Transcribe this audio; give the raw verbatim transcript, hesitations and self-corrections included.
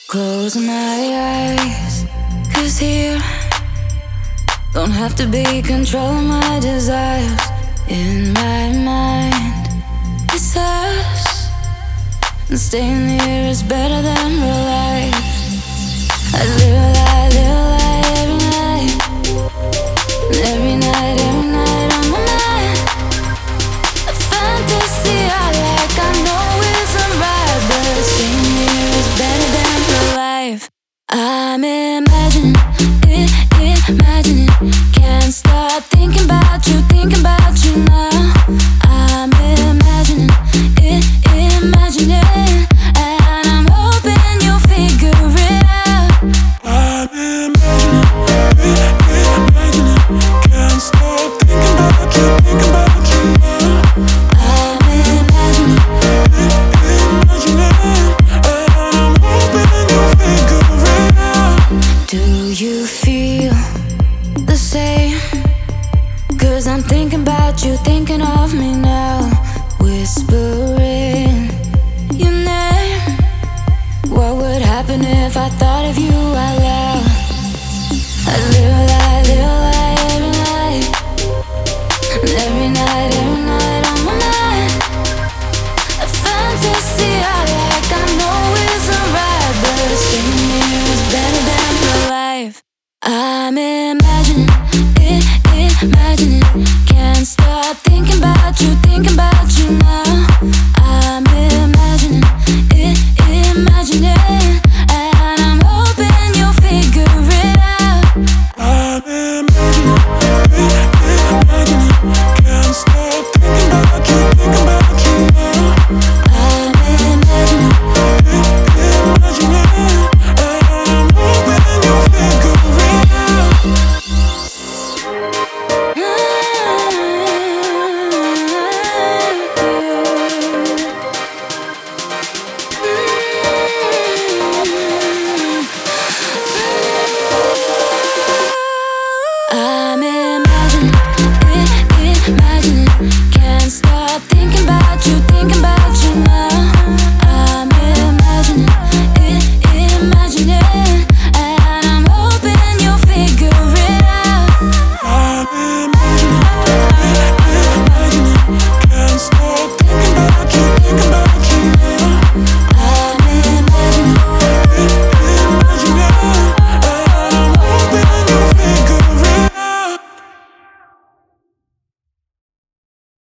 Close my eyes, cause here don't have to be controlling my desires. In my mind, it's us, and staying here is better than real life. I live a lie, live a lie every night, and every night, every night on my mind. A fantasy I like, I know isn't right, but staying here is better than real life. I'm imagining it, imagining, can't stop thinking about you, thinking about you now. I'm imagining it, imagining, and I'm hoping you'll figure it out. I'm imagining it, imagining, can't stop thinking about you, thinking about you now. I'm imagining it, imagining, and I'm hoping you'll figure it out. Do you feel the same? Cause I'm thinking about you, thinking of me now. Whispering your name. What would happen if I thought of you out loud? I live a lie, live a lie every night, and every night, every night on my mind. A fantasy I like, I know isn't right, but staying here is better than real life. I'm imagining it, imagining, can't stop thinking about you, thinking about you now. I'm imagining it, imagining.